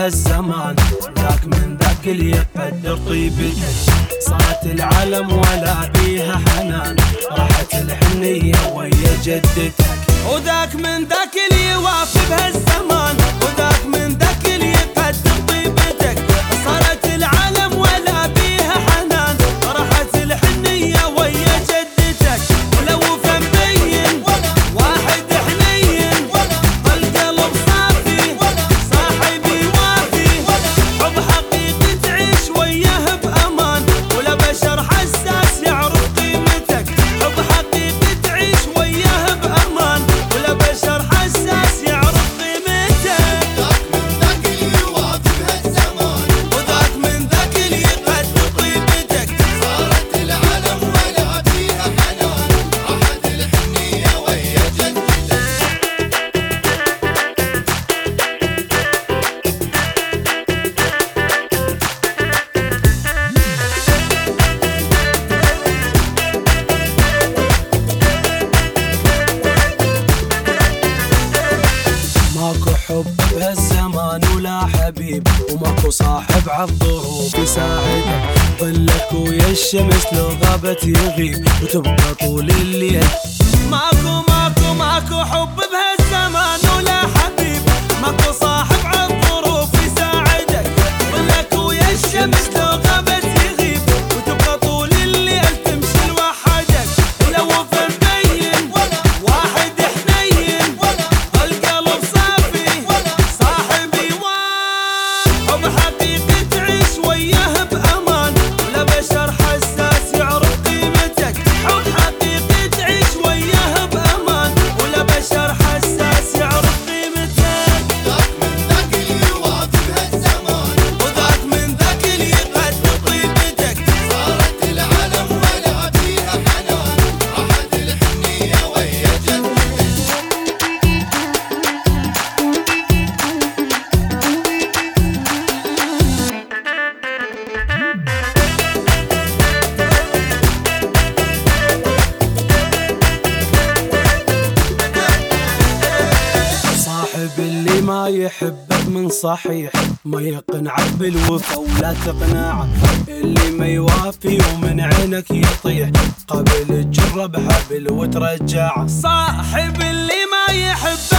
بهالزمان، ذاك من ذاك اللي يقدر طيبتك. صارت العالم ولا بيها حنان، راحت الحنية ويا جدتك. وذاك من ذاك اللي يوافي بهالزمان، وذاك من ذاك اللي يقدر طيبتك. صارت العالم ولا بيها حنان، راحت الحنية ويا جدتك. ولو فمبين واحد حنين، القلب صافي صاحبي وافي. حب حقيقي تعيش وياه بأمان، ولا بشر حساس يعرف قيمتك. حب حقيقي تعيش وياه بأمان، ولا بشر حساس يعرف قيمتك. ذاك من ذاك اللي يوافي بهالزمان، وذاك من ذاك اللي يقدر طيبتك. صارت العالم ولا بيها حنان، راحت الحنية ويا جدتك. ماكو حب بهالزمان ولا حبيب، وماكو صاحب عالظروف يساعدك. ظلك ويا الشمس لو غابت يغيب، وتبقى طول الليل. ماكو حب بهالزمان ولا حبيب، ماكو صاحب عالظروف يساعدك. ظلك ويا الشمس لو غابت يغيب، وتبقى طول الليل تمشي لوحدك. ولو فمبين واحد حنين، القلب صافي صاحبي وافي. حب حقيقي تعيش وياه بأمان، ولا بشر حساس يعرف قيمتك. حب حقيقي تعيش وياه بأمان، ولا بشر حساس يعرف قيمتك. ذاك من ذاك اللي يوافي بهالزمان، وذاك من ذاك اللي يقدر طيبتك. صارت العالم ولا بيها حنان، راحت الحنية ويا جدتك. صاحب اللي ما يحبك من صحيح، ما يقنعك بالوفا ولا تقنعه. اللي ما يوافي ومن عينك يطيح، قبل تجرب حبل وترجعه. صاحب اللي ما يحبك